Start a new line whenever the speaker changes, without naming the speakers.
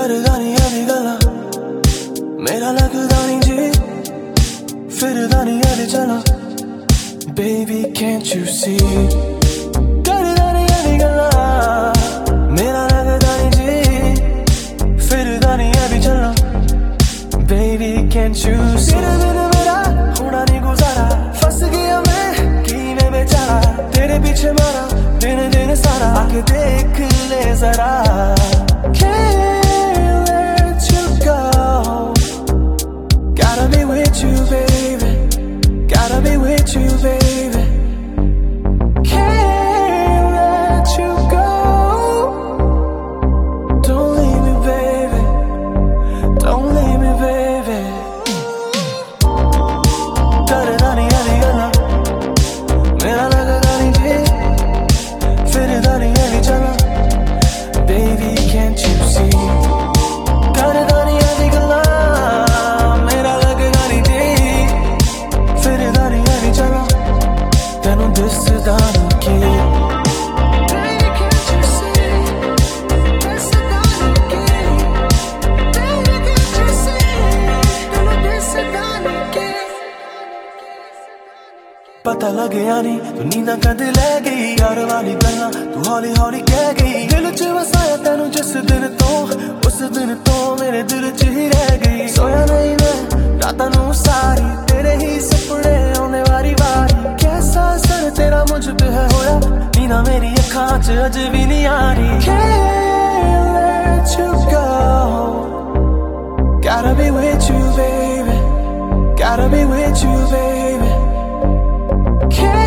करदा नहीं अभी गल्ला मेरा लगदा नहीं जी फिरदा नहीं अभी चला Baby can't you see करदा नहीं अभी गल्ला मेरा लगदा नहीं जी फिरदा नहीं अभी चला Baby can't you see तेरे बिन मेरा होना नहीं गुजारा फंस गया मैं कीने बेचारा तेरे पीछे मारा दिन दिन सारा आके देख ले जरा Can't let you go Gotta be with you baby Gotta be with you baby Can't let you go Don't leave me baby Don't leave me baby करदा नहीं अभी गल्ला मेरा लगदा नहीं जी फिरदा नहीं अभी चला Baby can't you see करदा नहीं अभी गल्ला मेरा लगदा नहीं जी फिरदा नहीं अभी चला तैनू दिसदा नहीं कि Baby can't you see दिसदा नहीं कि Baby can't you see तैनू दिसदा नहीं कि पता लग्या नहीं तू नींदां कद लै गई यार वाली गल्लां तू हौली हौली कह गई दिल च वसाया तैनू जिस दिन तो उस दिन तो मेरे दिल च ही रह गई सोया नहीं मैं रातां नू सारी तेरे ही सपने आने वारी वारी कैसा असर तेरा मुझ पे है होया नींदां मेरी अखां च अज भी नहीं आ रही Can't let you go Gotta be with you baby Gotta be with you baby Can't